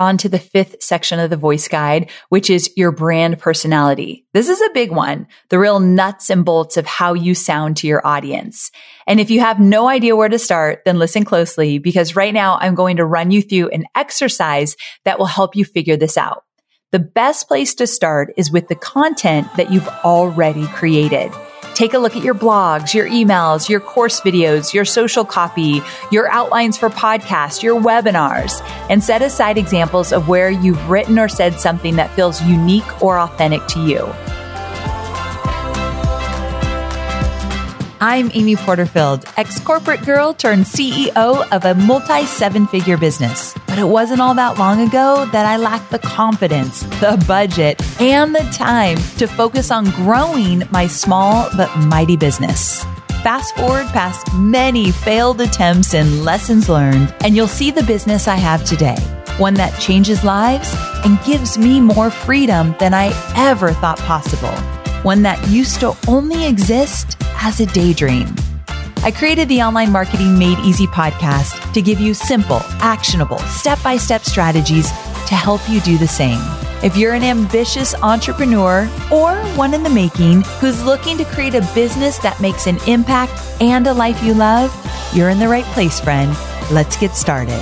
on to the fifth section of the voice guide, which is your brand personality. This is a big one, the real nuts and bolts of how you sound to your audience. And if you have no idea where to start, then listen closely, because right now I'm going to run you through an exercise that will help you figure this out. The best place to start is with the content that you've already created. Take a look at your blogs, your emails, your course videos, your social copy, your outlines for podcasts, your webinars, and set aside examples of where you've written or said something that feels unique or authentic to you. I'm Amy Porterfield, ex-corporate girl turned CEO of a multi-seven-figure business. But it wasn't all that long ago that I lacked the confidence, the budget, and the time to focus on growing my small but mighty business. Fast forward past many failed attempts and lessons learned, and you'll see the business I have today. One that changes lives and gives me more freedom than I ever thought possible. One that used to only exist as a daydream. I created the Online Marketing Made Easy podcast to give you simple, actionable, step-by-step strategies to help you do the same. If you're an ambitious entrepreneur or one in the making who's looking to create a business that makes an impact and a life you love, you're in the right place, friend. Let's get started.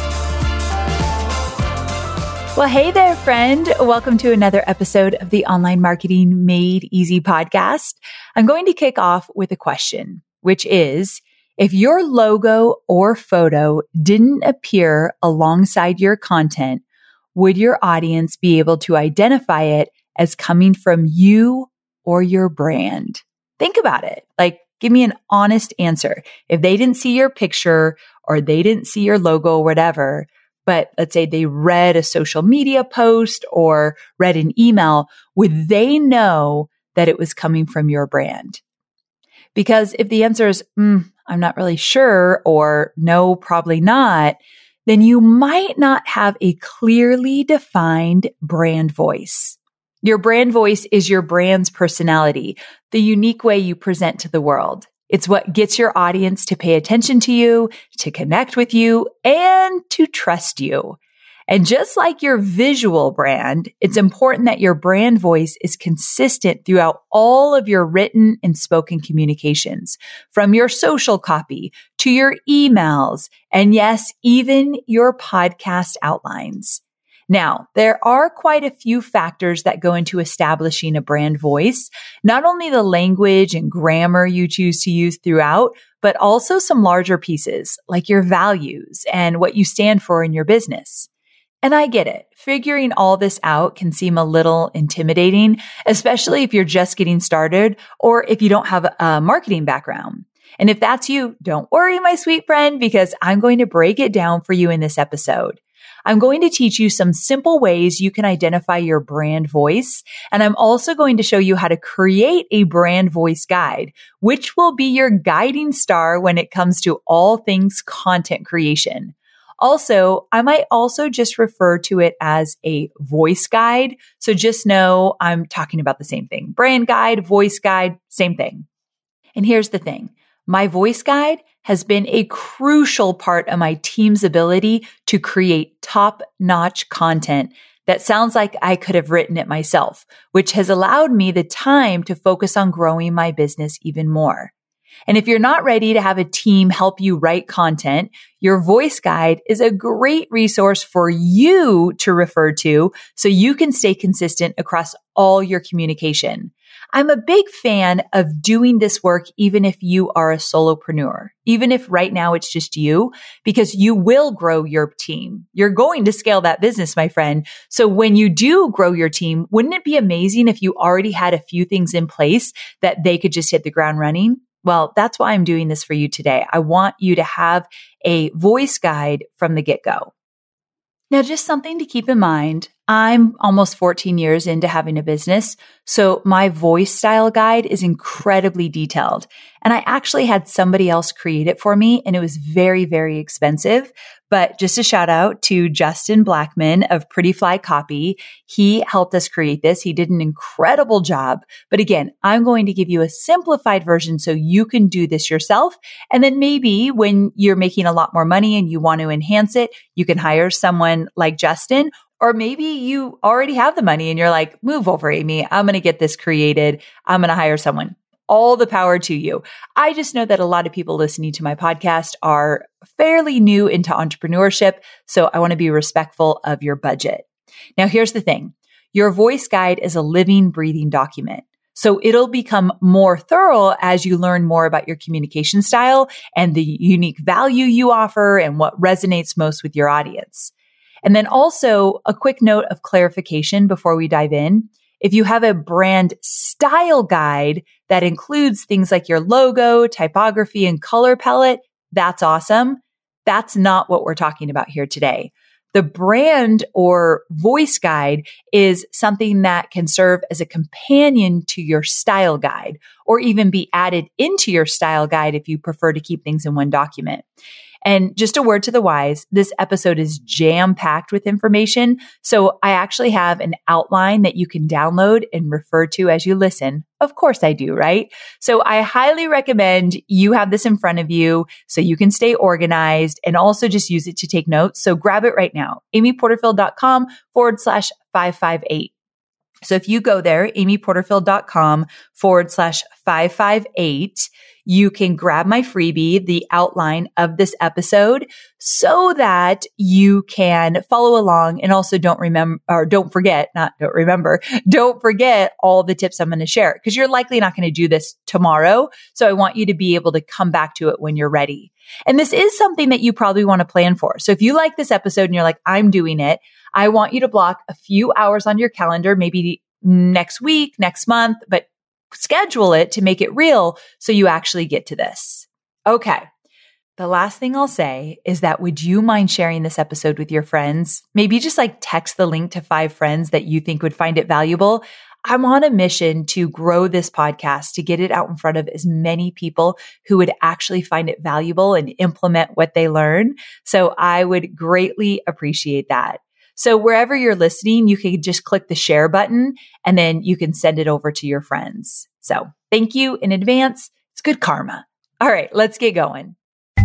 Well, hey there, friend. Welcome to another episode of the Online Marketing Made Easy podcast. I'm going to kick off with a question, which is, if your logo or photo didn't appear alongside your content, would your audience be able to identify it as coming from you or your brand? Think about it. Give me an honest answer. If they didn't see your picture or they didn't see your logo or whatever, but let's say they read a social media post or read an email, would they know that it was coming from your brand? Because if the answer is, I'm not really sure, or no, probably not, then you might not have a clearly defined brand voice. Your brand voice is your brand's personality, the unique way you present to the world. It's what gets your audience to pay attention to you, to connect with you, and to trust you. And just like your visual brand, it's important that your brand voice is consistent throughout all of your written and spoken communications, from your social copy to your emails, and yes, even your podcast outlines. Now, there are quite a few factors that go into establishing a brand voice, not only the language and grammar you choose to use throughout, but also some larger pieces like your values and what you stand for in your business. And I get it. Figuring all this out can seem a little intimidating, especially if you're just getting started or if you don't have a marketing background. And if that's you, don't worry, my sweet friend, because I'm going to break it down for you in this episode. I'm going to teach you some simple ways you can identify your brand voice. And I'm also going to show you how to create a brand voice guide, which will be your guiding star when it comes to all things content creation. Also, I might also just refer to it as a voice guide. So just know I'm talking about the same thing. Brand guide, voice guide, same thing. And here's the thing. My voice guide has been a crucial part of my team's ability to create top-notch content that sounds like I could have written it myself, which has allowed me the time to focus on growing my business even more. And if you're not ready to have a team help you write content, your voice guide is a great resource for you to refer to so you can stay consistent across all your communication. I'm a big fan of doing this work even if you are a solopreneur, even if right now it's just you, because you will grow your team. You're going to scale that business, my friend. So when you do grow your team, wouldn't it be amazing if you already had a few things in place that they could just hit the ground running? Well, that's why I'm doing this for you today. I want you to have a voice guide from the get-go. Now, just something to keep in mind. I'm almost 14 years into having a business, so my voice style guide is incredibly detailed. And I actually had somebody else create it for me, and it was very, very expensive. But just a shout out to Justin Blackman of Pretty Fly Copy. He helped us create this. He did an incredible job. But again, I'm going to give you a simplified version so you can do this yourself. And then maybe when you're making a lot more money and you want to enhance it, you can hire someone like Justin. Or maybe you already have the money and you're like, move over, Amy. I'm going to get this created. I'm going to hire someone. All the power to you. I just know that a lot of people listening to my podcast are fairly new into entrepreneurship. So I want to be respectful of your budget. Now, here's the thing. Your voice guide is a living, breathing document. So it'll become more thorough as you learn more about your communication style and the unique value you offer and what resonates most with your audience. And then also a quick note of clarification before we dive in. If you have a brand style guide that includes things like your logo, typography, and color palette, that's awesome. That's not what we're talking about here today. The brand or voice guide is something that can serve as a companion to your style guide, or even be added into your style guide if you prefer to keep things in one document. And just a word to the wise, this episode is jam-packed with information. So I actually have an outline that you can download and refer to as you listen. Of course I do, right? So I highly recommend you have this in front of you so you can stay organized and also just use it to take notes. So grab it right now, amyporterfield.com/558. So if you go there, amyporterfield.com/558, you can grab my freebie, the outline of this episode, so that you can follow along and also don't forget all the tips I'm going to share, because you're likely not going to do this tomorrow. So I want you to be able to come back to it when you're ready. And this is something that you probably want to plan for. So if you like this episode and you're like, I'm doing it, I want you to block a few hours on your calendar, maybe next week, next month, but schedule it to make it real so you actually get to this. Okay. The last thing I'll say is that would you mind sharing this episode with your friends? Maybe just like text the link to 5 friends that you think would find it valuable. I'm on a mission to grow this podcast, to get it out in front of as many people who would actually find it valuable and implement what they learn. So I would greatly appreciate that. So wherever you're listening, you can just click the share button and then you can send it over to your friends. So thank you in advance. It's good karma. All right, let's get going.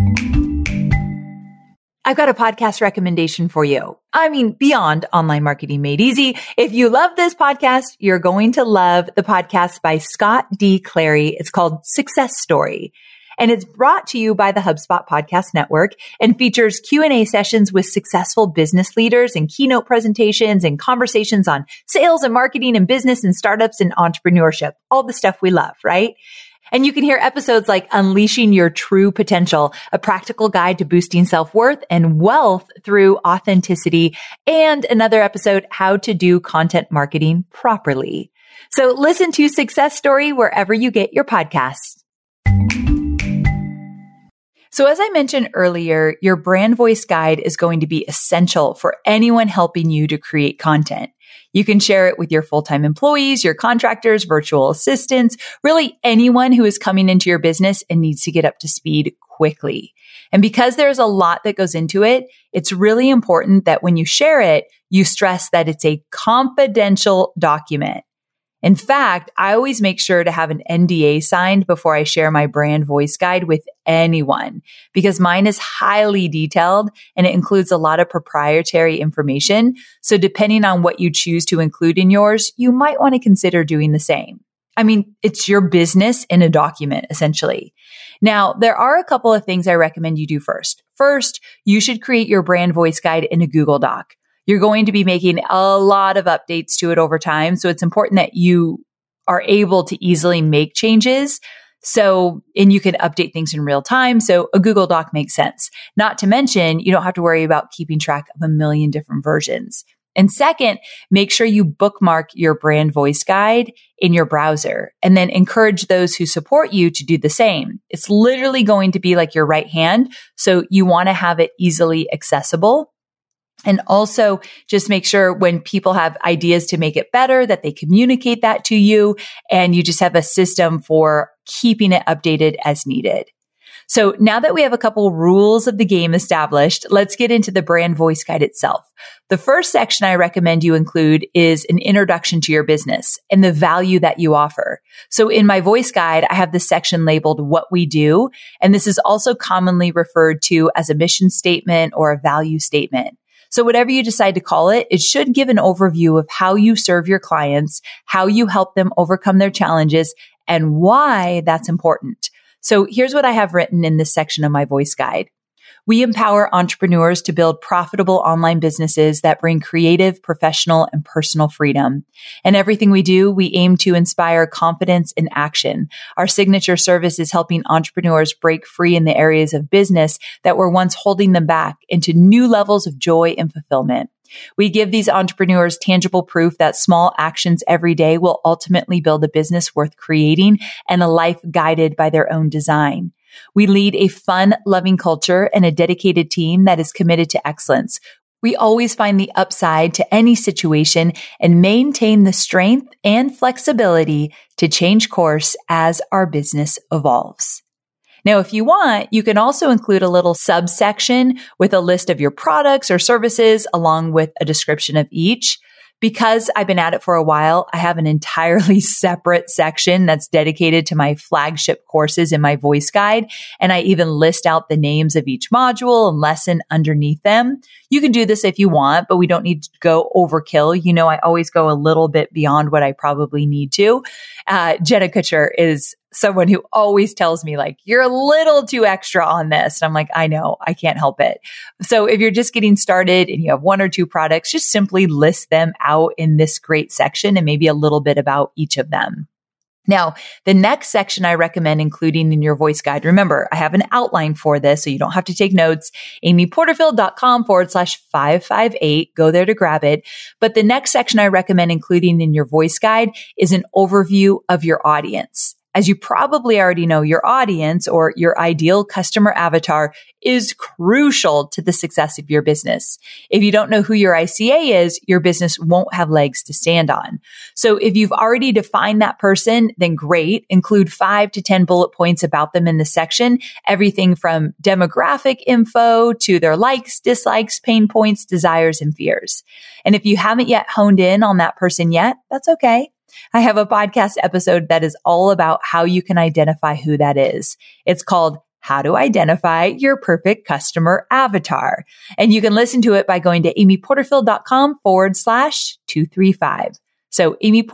I've got a podcast recommendation for you. I mean, beyond Online Marketing Made Easy. If you love this podcast, you're going to love the podcast by Scott D. Clary. It's called Success Story. And it's brought to you by the HubSpot Podcast Network and features Q&A sessions with successful business leaders and keynote presentations and conversations on sales and marketing and business and startups and entrepreneurship. All the stuff we love, right? And you can hear episodes like Unleashing Your True Potential, a practical guide to boosting self-worth and wealth through authenticity, and another episode, How to Do Content Marketing Properly. So listen to Success Story wherever you get your podcasts. So as I mentioned earlier, your brand voice guide is going to be essential for anyone helping you to create content. You can share it with your full-time employees, your contractors, virtual assistants, really anyone who is coming into your business and needs to get up to speed quickly. And because there's a lot that goes into it, it's really important that when you share it, you stress that it's a confidential document. In fact, I always make sure to have an NDA signed before I share my brand voice guide with anyone, because mine is highly detailed and it includes a lot of proprietary information. So depending on what you choose to include in yours, you might want to consider doing the same. I mean, it's your business in a document, essentially. Now, there are a couple of things I recommend you do first. First, you should create your brand voice guide in a Google Doc. You're going to be making a lot of updates to it over time. So it's important that you are able to easily make changes. And you can update things in real time. So a Google Doc makes sense. Not to mention, you don't have to worry about keeping track of a million different versions. And second, make sure you bookmark your brand voice guide in your browser and then encourage those who support you to do the same. It's literally going to be like your right hand. So you want to have it easily accessible. And also just make sure when people have ideas to make it better, that they communicate that to you and you just have a system for keeping it updated as needed. So now that we have a couple rules of the game established, let's get into the brand voice guide itself. The first section I recommend you include is an introduction to your business and the value that you offer. So in my voice guide, I have this section labeled what we do. And this is also commonly referred to as a mission statement or a value statement. So whatever you decide to call it, it should give an overview of how you serve your clients, how you help them overcome their challenges, and why that's important. So here's what I have written in this section of my voice guide. We empower entrepreneurs to build profitable online businesses that bring creative, professional, and personal freedom. And everything we do, we aim to inspire confidence and action. Our signature service is helping entrepreneurs break free in the areas of business that were once holding them back into new levels of joy and fulfillment. We give these entrepreneurs tangible proof that small actions every day will ultimately build a business worth creating and a life guided by their own design. We lead a fun, loving culture and a dedicated team that is committed to excellence. We always find the upside to any situation and maintain the strength and flexibility to change course as our business evolves. Now, if you want, you can also include a little subsection with a list of your products or services along with a description of each. Because I've been at it for a while, I have an entirely separate section that's dedicated to my flagship courses in my voice guide. And I even list out the names of each module and lesson underneath them. You can do this if you want, but we don't need to go overkill. You know, I always go a little bit beyond what I probably need to. Jenna Kutcher is someone who always tells me like, you're a little too extra on this. And I'm like, I know, I can't help it. So if you're just getting started and you have one or two products, just simply list them out in this great section and maybe a little bit about each of them. Now, the next section I recommend including in your voice guide, remember, I have an outline for this, so you don't have to take notes, amyporterfield.com/558. Go there to grab it. But the next section I recommend including in your voice guide is an overview of your audience. As you probably already know, your audience or your ideal customer avatar is crucial to the success of your business. If you don't know who your ICA is, your business won't have legs to stand on. So if you've already defined that person, then great. Include 5 to 10 bullet points about them in the section. Everything from demographic info to their likes, dislikes, pain points, desires, and fears. And if you haven't yet honed in on that person yet, that's okay. I have a podcast episode that is all about how you can identify who that is. It's called How to Identify Your Perfect Customer Avatar. And you can listen to it by going to amyporterfield.com/235. So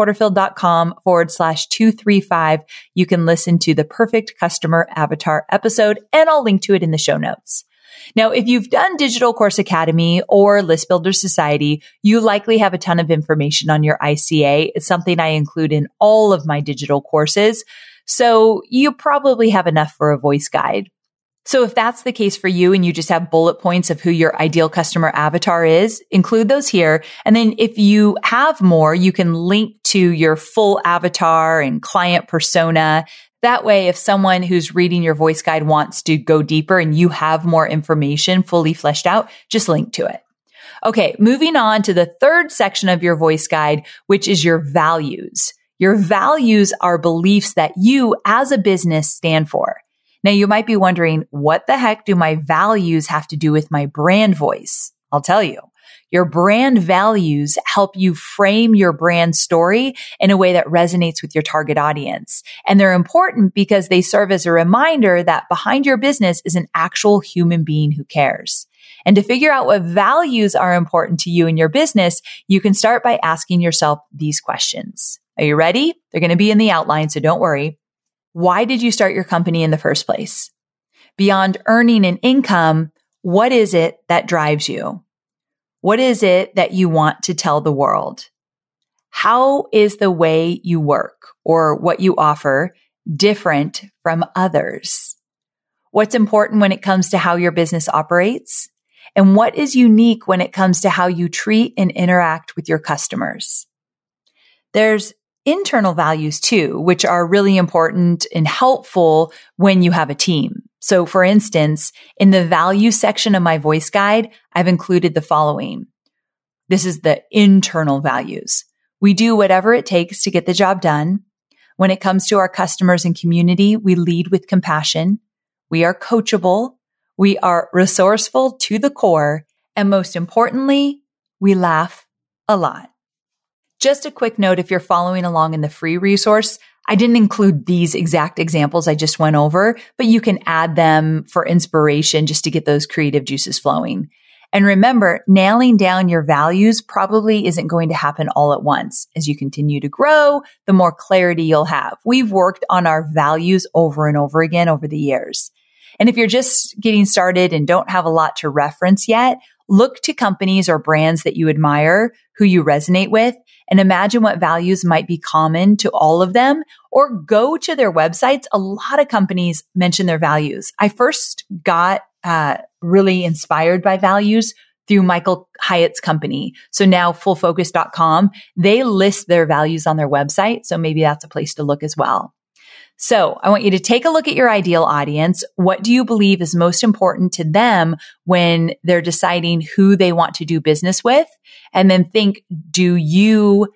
amyporterfield.com/235. You can listen to the Perfect Customer Avatar episode, and I'll link to it in the show notes. Now, if you've done Digital Course Academy or List Builder Society, you likely have a ton of information on your ICA. It's something I include in all of my digital courses. So you probably have enough for a voice guide. So if that's the case for you and you just have bullet points of who your ideal customer avatar is, include those here. And then if you have more, you can link to your full avatar and client persona. That way, if someone who's reading your voice guide wants to go deeper and you have more information fully fleshed out, just link to it. Okay, moving on to the third section of your voice guide, which is your values. Your values are beliefs that you as a business stand for. Now, you might be wondering, what the heck do my values have to do with my brand voice? I'll tell you. Your brand values help you frame your brand story in a way that resonates with your target audience. And they're important because they serve as a reminder that behind your business is an actual human being who cares. And to figure out what values are important to you in your business, you can start by asking yourself these questions. Are you ready? They're going to be in the outline, so don't worry. Why did you start your company in the first place? Beyond earning an income, what is it that drives you? What is it that you want to tell the world? How is the way you work or what you offer different from others? What's important when it comes to how your business operates? And what is unique when it comes to how you treat and interact with your customers? There's internal values too, which are really important and helpful when you have a team. So for instance, in the value section of my voice guide, I've included the following. This is the internal values. We do whatever it takes to get the job done. When it comes to our customers and community, we lead with compassion. We are coachable. We are resourceful to the core. And most importantly, we laugh a lot. Just a quick note, if you're following along in the free resource, I didn't include these exact examples I just went over, but you can add them for inspiration just to get those creative juices flowing. And remember, nailing down your values probably isn't going to happen all at once. As you continue to grow, the more clarity you'll have. We've worked on our values over and over again over the years. And if you're just getting started and don't have a lot to reference yet, look to companies or brands that you admire, who you resonate with, and imagine what values might be common to all of them, or go to their websites. A lot of companies mention their values. I first got really inspired by values through Michael Hyatt's company. So now fullfocus.com, they list their values on their website. So maybe that's a place to look as well. So I want you to take a look at your ideal audience. What do you believe is most important to them when they're deciding who they want to do business with? And then think, do you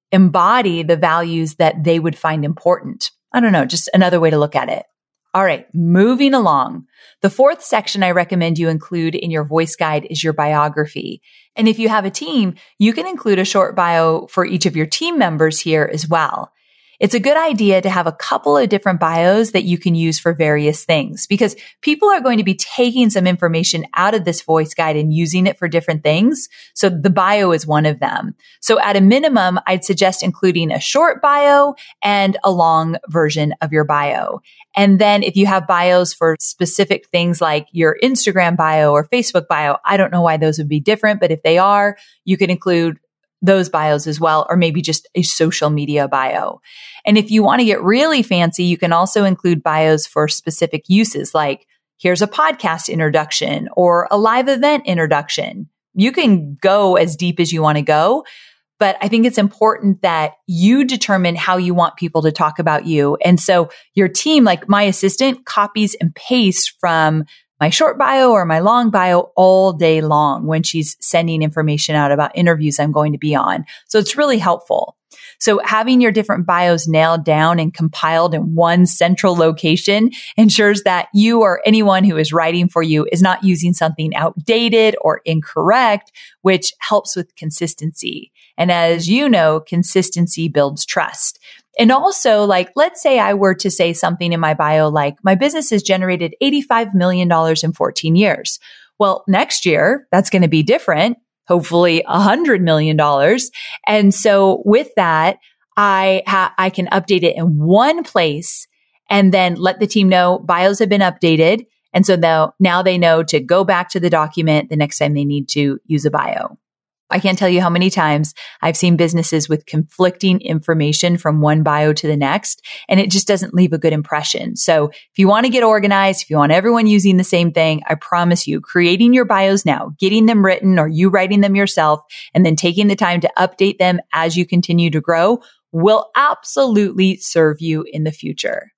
embody the values that they would find important? I don't know, just another way to look at it. All right, moving along. The fourth section I recommend you include in your voice guide is your biography. And if you have a team, you can include a short bio for each of your team members here as well. It's a good idea to have a couple of different bios that you can use for various things, because people are going to be taking some information out of this voice guide and using it for different things. So the bio is one of them. So at a minimum, I'd suggest including a short bio and a long version of your bio. And then if you have bios for specific things like your Instagram bio or Facebook bio, I don't know why those would be different, but if they are, you can include those bios as well, or maybe just a social media bio. And if you want to get really fancy, you can also include bios for specific uses, like here's a podcast introduction or a live event introduction. You can go as deep as you want to go, but I think it's important that you determine how you want people to talk about you. And so your team, like my assistant, copies and pastes from my short bio or my long bio all day long when she's sending information out about interviews I'm going to be on. So it's really helpful. So having your different bios nailed down and compiled in one central location ensures that you or anyone who is writing for you is not using something outdated or incorrect, which helps with consistency. And as you know, consistency builds trust. And also, like, let's say I were to say something in my bio, like my business has generated $85 million in 14 years. Well, next year, that's going to be different, hopefully $100 million. And so with that, I can update it in one place and then let the team know bios have been updated. And so now they know to go back to the document the next time they need to use a bio. I can't tell you how many times I've seen businesses with conflicting information from one bio to the next, and it just doesn't leave a good impression. So if you want to get organized, if you want everyone using the same thing, I promise you, creating your bios now, getting them written or you writing them yourself, and then taking the time to update them as you continue to grow will absolutely serve you in the future.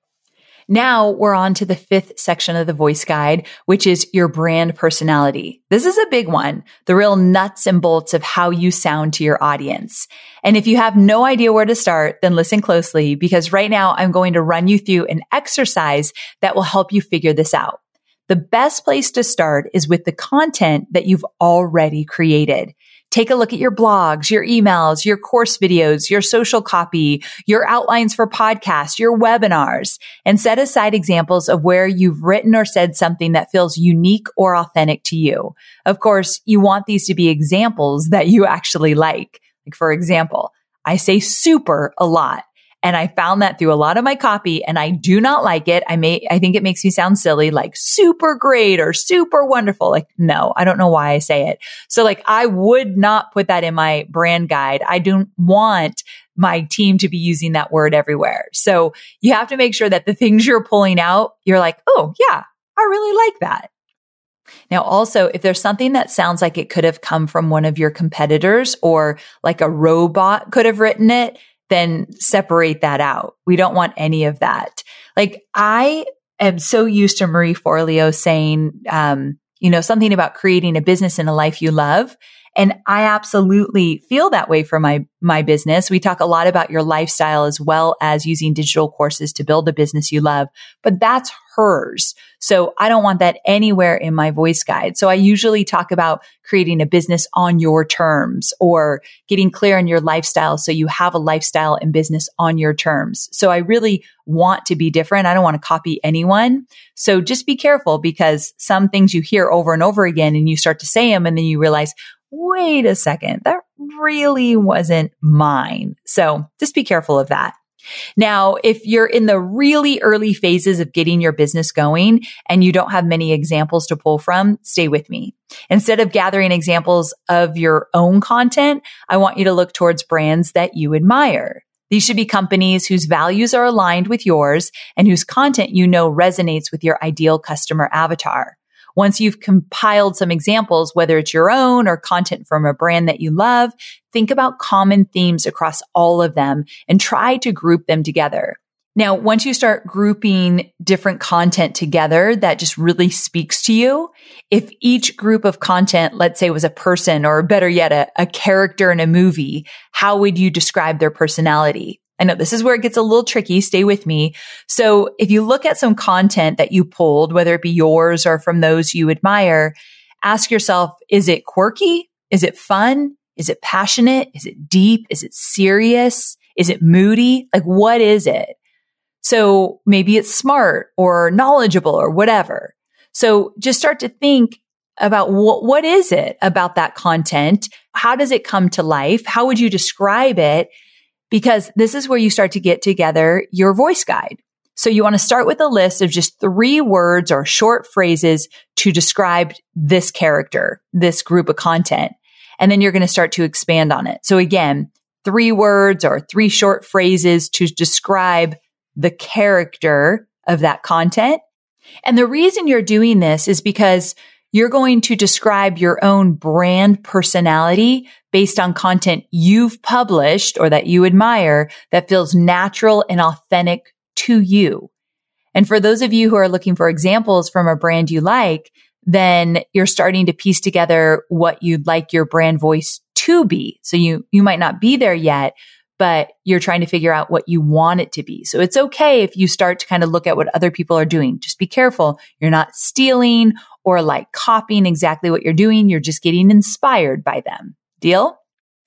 Now we're on to the fifth section of the voice guide, which is your brand personality. This is a big one, the real nuts and bolts of how you sound to your audience. And if you have no idea where to start, then listen closely, because right now I'm going to run you through an exercise that will help you figure this out. The best place to start is with the content that you've already created. Take a look at your blogs, your emails, your course videos, your social copy, your outlines for podcasts, your webinars, and set aside examples of where you've written or said something that feels unique or authentic to you. Of course, you want these to be examples that you actually like. Like, for example, I say super a lot. And I found that through a lot of my copy, and I do not like it. I think it makes me sound silly, like super great or super wonderful. Like, no, I don't know why I say it. So like, I would not put that in my brand guide. I don't want my team to be using that word everywhere. So you have to make sure that the things you're pulling out, you're like, oh yeah, I really like that. Now, also, if there's something that sounds like it could have come from one of your competitors or like a robot could have written it, then separate that out. We don't want any of that. Like, I am so used to Marie Forleo saying, something about creating a business and a life you love. And I absolutely feel that way for my business. We talk a lot about your lifestyle as well as using digital courses to build a business you love, but that's hers. So I don't want that anywhere in my voice guide. So I usually talk about creating a business on your terms or getting clear on your lifestyle so you have a lifestyle and business on your terms. So I really want to be different. I don't want to copy anyone. So just be careful because some things you hear over and over again and you start to say them and then you realize, wait a second, that really wasn't mine. So just be careful of that. Now, if you're in the really early phases of getting your business going and you don't have many examples to pull from, stay with me. Instead of gathering examples of your own content, I want you to look towards brands that you admire. These should be companies whose values are aligned with yours and whose content you know resonates with your ideal customer avatar. Once you've compiled some examples, whether it's your own or content from a brand that you love, think about common themes across all of them and try to group them together. Now, once you start grouping different content together that just really speaks to you, if each group of content, let's say was a person or better yet, a character in a movie, how would you describe their personality? I know this is where it gets a little tricky. Stay with me. So if you look at some content that you pulled, whether it be yours or from those you admire, ask yourself, is it quirky? Is it fun? Is it passionate? Is it deep? Is it serious? Is it moody? Like, what is it? So maybe it's smart or knowledgeable or whatever. So just start to think about what is it about that content? How does it come to life? How would you describe it? Because this is where you start to get together your voice guide. So you want to start with a list of just 3 words or short phrases to describe this character, this group of content. And then you're going to start to expand on it. So again, 3 words or 3 short phrases to describe the character of that content. And the reason you're doing this is because you're going to describe your own brand personality based on content you've published or that you admire that feels natural and authentic to you. And for those of you who are looking for examples from a brand you like, then you're starting to piece together what you'd like your brand voice to be. So you might not be there yet, but you're trying to figure out what you want it to be. So it's okay if you start to kind of look at what other people are doing. Just be careful. You're not stealing or like copying exactly what you're doing. You're just getting inspired by them. Deal?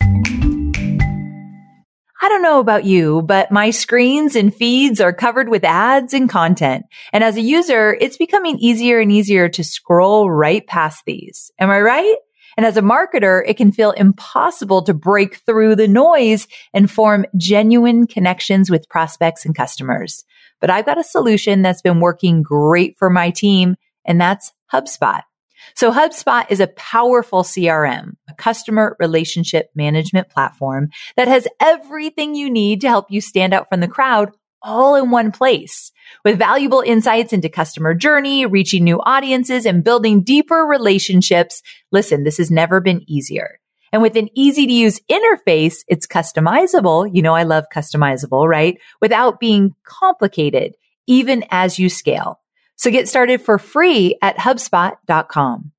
I don't know about you, but my screens and feeds are covered with ads and content. And as a user, it's becoming easier and easier to scroll right past these. Am I right? And as a marketer, it can feel impossible to break through the noise and form genuine connections with prospects and customers. But I've got a solution that's been working great for my team, and that's HubSpot. So HubSpot is a powerful CRM, a customer relationship management platform that has everything you need to help you stand out from the crowd all in one place. With valuable insights into customer journey, reaching new audiences, and building deeper relationships, listen, this has never been easier. And with an easy to use interface, it's customizable. You know, I love customizable, right? Without being complicated, even as you scale. So get started for free at HubSpot.com.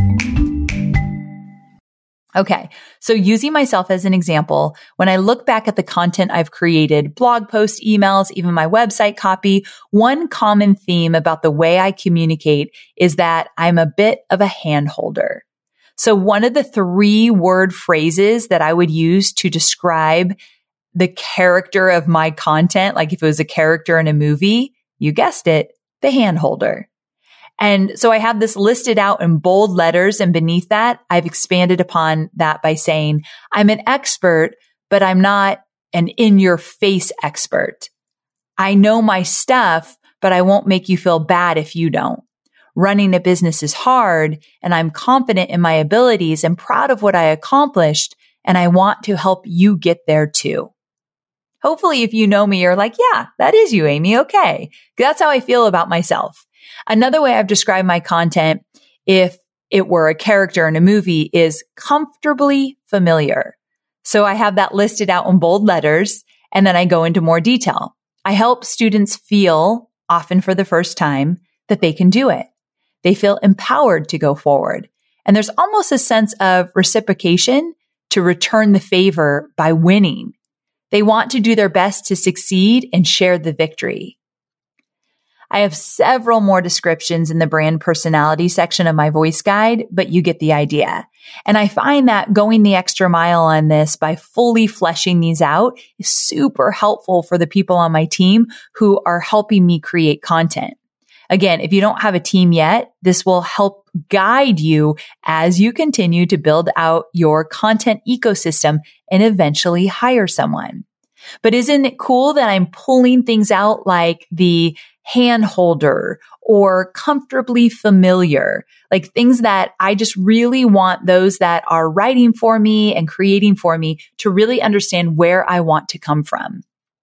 Okay. So using myself as an example, when I look back at the content I've created, blog posts, emails, even my website copy, one common theme about the way I communicate is that I'm a bit of a hand holder. So one of the 3-word phrases that I would use to describe the character of my content, like if it was a character in a movie, you guessed it, the hand holder. And so I have this listed out in bold letters, and beneath that, I've expanded upon that by saying, I'm an expert, but I'm not an in-your-face expert. I know my stuff, but I won't make you feel bad if you don't. Running a business is hard, and I'm confident in my abilities and proud of what I accomplished, and I want to help you get there too. Hopefully, if you know me, you're like, yeah, that is you, Amy. Okay. That's how I feel about myself. Another way I've described my content, if it were a character in a movie, is comfortably familiar. So I have that listed out in bold letters, and then I go into more detail. I help students feel often for the first time, that they can do it. They feel empowered to go forward. And there's almost a sense of reciprocation to return the favor by winning. They want to do their best to succeed and share the victory. I have several more descriptions in the brand personality section of my voice guide, but you get the idea. And I find that going the extra mile on this by fully fleshing these out is super helpful for the people on my team who are helping me create content. Again, if you don't have a team yet, this will help guide you as you continue to build out your content ecosystem and eventually hire someone. But isn't it cool that I'm pulling things out like the hand holder or comfortably familiar, like things that I just really want those that are writing for me and creating for me to really understand where I want to come from.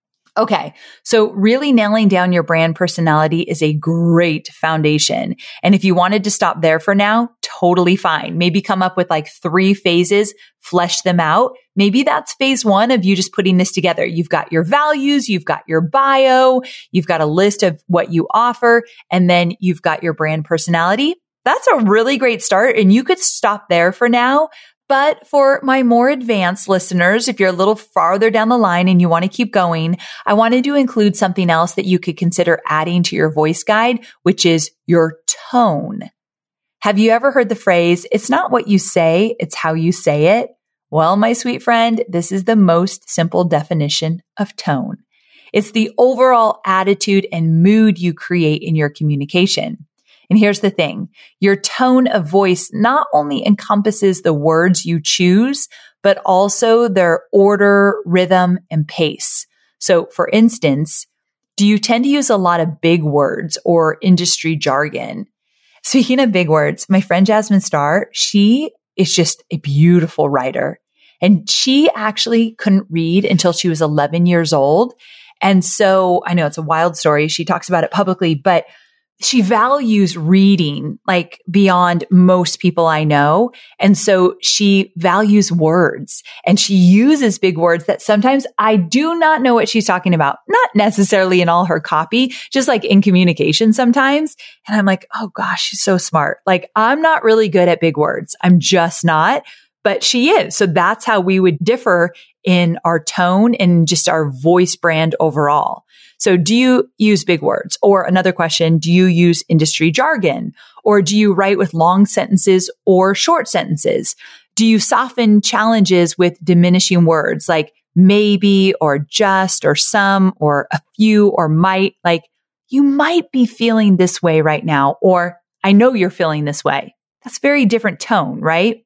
Okay, so really nailing down your brand personality is a great foundation. And if you wanted to stop there for now, totally fine. Maybe come up with like 3 phases, flesh them out. Maybe that's phase 1 of you just putting this together. You've got your values, you've got your bio, you've got a list of what you offer, and then you've got your brand personality. That's a really great start, and you could stop there for now. But for my more advanced listeners, if you're a little farther down the line and you want to keep going, I wanted to include something else that you could consider adding to your voice guide, which is your tone. Have you ever heard the phrase, "It's not what you say, it's how you say it"? Well, my sweet friend, this is the most simple definition of tone. It's the overall attitude and mood you create in your communication. And here's the thing, your tone of voice not only encompasses the words you choose, but also their order, rhythm, and pace. So for instance, do you tend to use a lot of big words or industry jargon? Speaking of big words, my friend Jasmine Starr, she is just a beautiful writer. And she actually couldn't read until she was 11 years old. And so I know it's a wild story. She talks about it publicly, but she values reading like beyond most people I know. And so she values words and she uses big words that sometimes I do not know what she's talking about. Not necessarily in all her copy, just like in communication sometimes. And I'm like, oh gosh, she's so smart. Like I'm not really good at big words. I'm just not, but she is. So that's how we would differ in our tone and just our voice brand overall. So do you use big words? Or another question, do you use industry jargon? Or do you write with long sentences or short sentences? Do you soften challenges with diminishing words like maybe or just or some or a few or might? Like you might be feeling this way right now, or I know you're feeling this way. That's a very different tone, right?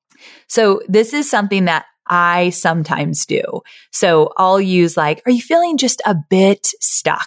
So this is something that I sometimes do. So I'll use like, are you feeling just a bit stuck?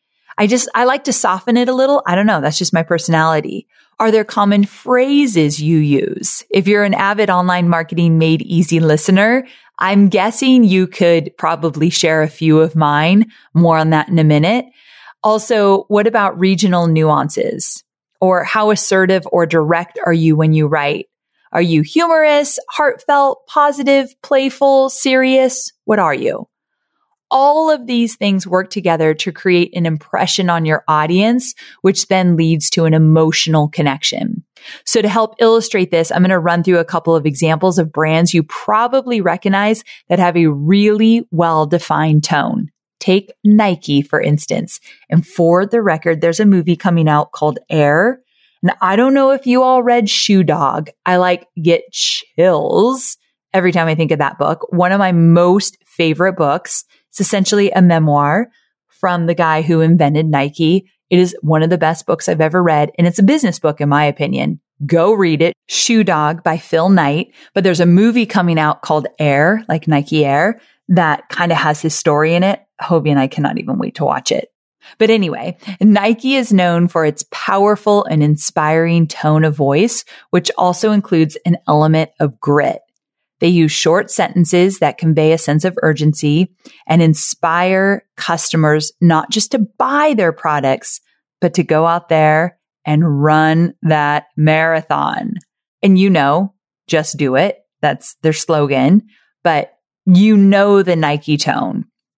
I like to soften it a little. I don't know. That's just my personality. Are there common phrases you use? If you're an avid online marketing made easy listener, I'm guessing you could probably share a few of mine. More on that in a minute. Also, what about regional nuances? Or how assertive or direct are you when you write? Are you humorous, heartfelt, positive, playful, serious? What are you? All of these things work together to create an impression on your audience, which then leads to an emotional connection. So to help illustrate this, I'm going to run through a couple of examples of brands you probably recognize that have a really well-defined tone. Take Nike, for instance. And for the record, there's a movie coming out called Air. Now, I don't know if you all read Shoe Dog. I get chills every time I think of that book. One of my most favorite books. It's essentially a memoir from the guy who invented Nike. It is one of the best books I've ever read, and it's a business book in my opinion. Go read it. Shoe Dog by Phil Knight. But there's a movie coming out called Air, like Nike Air, that kind of has his story in it. Hobie and I cannot even wait to watch it. But anyway, Nike is known for its powerful and inspiring tone of voice, which also includes an element of grit. They use short sentences that convey a sense of urgency and inspire customers not just to buy their products, but to go out there and run that marathon. And just do it. That's their slogan, but the Nike tone.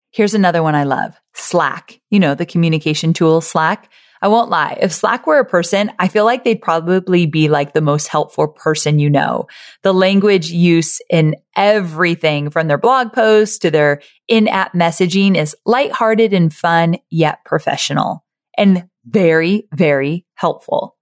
Here's another one I love. Slack. You know, the communication tool Slack. I won't lie. If Slack were a person, I feel like they'd probably be like the most helpful person you know. The language use in everything from their blog posts to their in-app messaging is lighthearted and fun, yet professional and very, very helpful.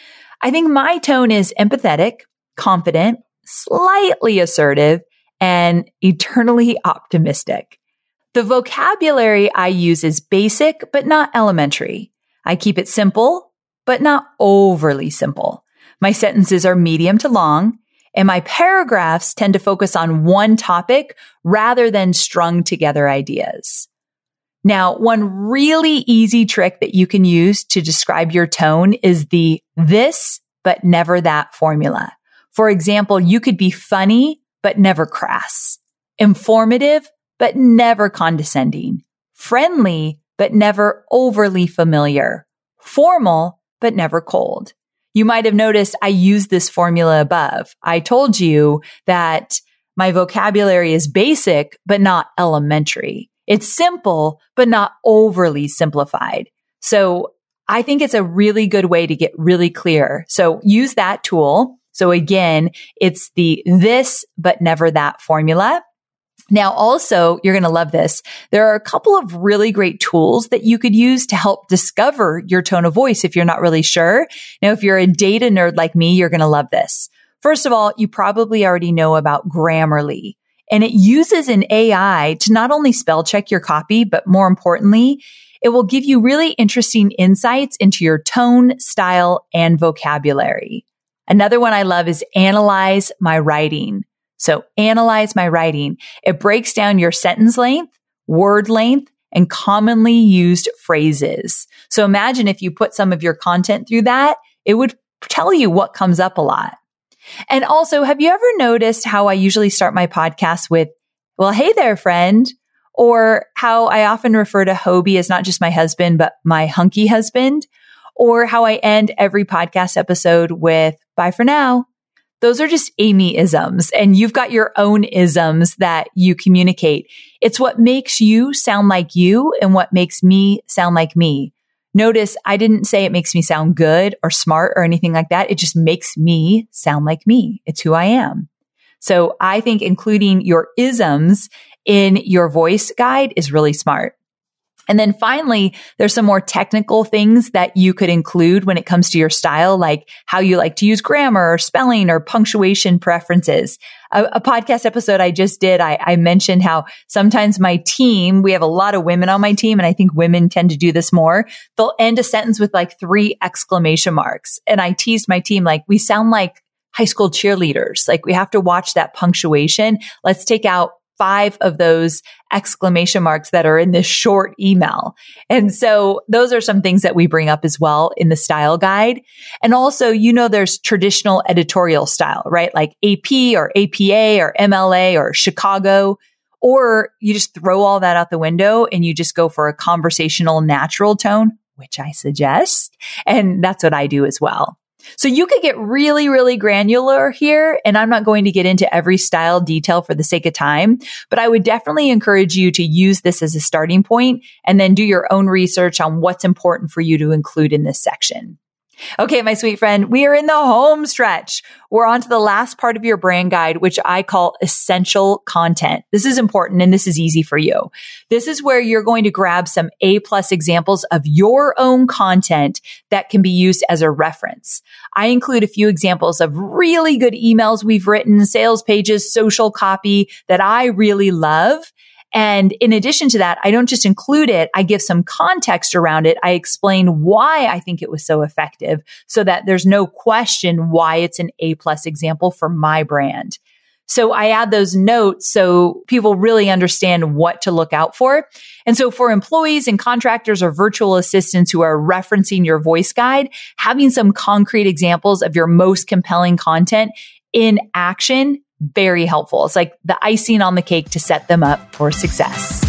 I think my tone is empathetic, confident, slightly assertive, and eternally optimistic. The vocabulary I use is basic, but not elementary. I keep it simple, but not overly simple. My sentences are medium to long, and my paragraphs tend to focus on one topic rather than strung together ideas. Now, one really easy trick that you can use to describe your tone is the this, but never that formula. For example, you could be funny, but never crass, informative, but never condescending, friendly, but never overly familiar, formal, but never cold. You might have noticed I used this formula above. I told you that my vocabulary is basic, but not elementary. It's simple, but not overly simplified. So I think it's a really good way to get really clear. So use that tool. So again, it's the this, but never that formula. Now, also, you're going to love this. There are a couple of really great tools that you could use to help discover your tone of voice if you're not really sure. Now, if you're a data nerd like me, you're going to love this. First of all, you probably already know about Grammarly, and it uses an AI to not only spell check your copy, but more importantly, it will give you really interesting insights into your tone, style, and vocabulary. Another one I love is Analyze My Writing. So Analyze My Writing. It breaks down your sentence length, word length, and commonly used phrases. So imagine if you put some of your content through that, it would tell you what comes up a lot. And also, have you ever noticed how I usually start my podcast with, well, hey there, friend, or how I often refer to Hobie as not just my husband, but my hunky husband, or how I end every podcast episode with bye for now. Those are just Amy-isms, and you've got your own isms that you communicate. It's what makes you sound like you and what makes me sound like me. Notice I didn't say it makes me sound good or smart or anything like that. It just makes me sound like me. It's who I am. So I think including your isms in your voice guide is really smart. And then finally, there's some more technical things that you could include when it comes to your style, like how you like to use grammar or spelling or punctuation preferences. A podcast episode I just did, I mentioned how sometimes my team, we have a lot of women on my team, and I think women tend to do this more. They'll end a sentence with like 3 exclamation marks. And I teased my team, like, we sound like high school cheerleaders. Like, we have to watch that punctuation. Let's take out 5 of those exclamation marks that are in this short email. And so those are some things that we bring up as well in the style guide. And also, you know, there's traditional editorial style, right? Like AP or APA or MLA or Chicago, or you just throw all that out the window and you just go for a conversational natural tone, which I suggest. And that's what I do as well. So you could get really, really granular here, and I'm not going to get into every style detail for the sake of time, but I would definitely encourage you to use this as a starting point and then do your own research on what's important for you to include in this section. Okay, my sweet friend, we are in the home stretch. We're on to the last part of your brand guide, which I call essential content. This is important and this is easy for you. This is where you're going to grab some A+ examples of your own content that can be used as a reference. I include a few examples of really good emails we've written, sales pages, social copy that I really love. And in addition to that, I don't just include it. I give some context around it. I explain why I think it was so effective so that there's no question why it's an A+ example for my brand. So I add those notes so people really understand what to look out for. And so for employees and contractors or virtual assistants who are referencing your voice guide, having some concrete examples of your most compelling content in action, very helpful. It's like the icing on the cake to set them up for success.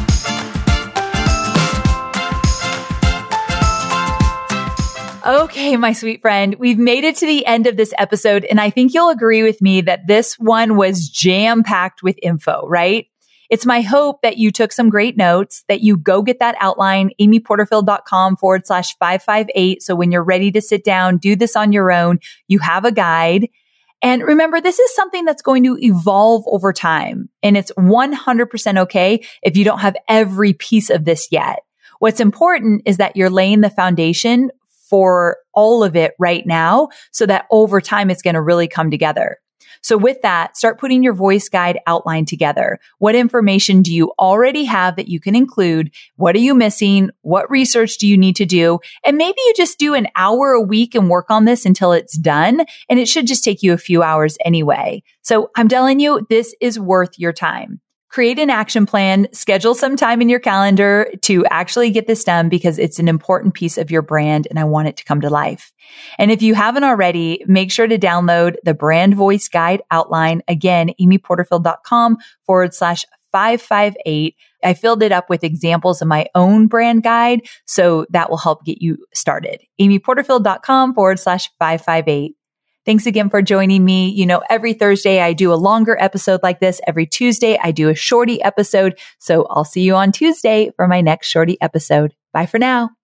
Okay, my sweet friend, we've made it to the end of this episode, and I think you'll agree with me that this one was jam-packed with info, right? It's my hope that you took some great notes, that you go get that outline, amyporterfield.com/558. So when you're ready to sit down, do this on your own, you have a guide. And remember, this is something that's going to evolve over time. And it's 100% okay if you don't have every piece of this yet. What's important is that you're laying the foundation for all of it right now so that over time it's going to really come together. So with that, start putting your voice guide outline together. What information do you already have that you can include? What are you missing? What research do you need to do? And maybe you just do an hour a week and work on this until it's done. And it should just take you a few hours anyway. So I'm telling you, this is worth your time. Create an action plan, schedule some time in your calendar to actually get this done because it's an important piece of your brand and I want it to come to life. And if you haven't already, make sure to download the Brand Voice Guide outline. Again, amyporterfield.com/558. I filled it up with examples of my own brand guide, so that will help get you started. amyporterfield.com/558. Thanks again for joining me. You know, every Thursday I do a longer episode like this. Every Tuesday I do a shorty episode. So I'll see you on Tuesday for my next shorty episode. Bye for now.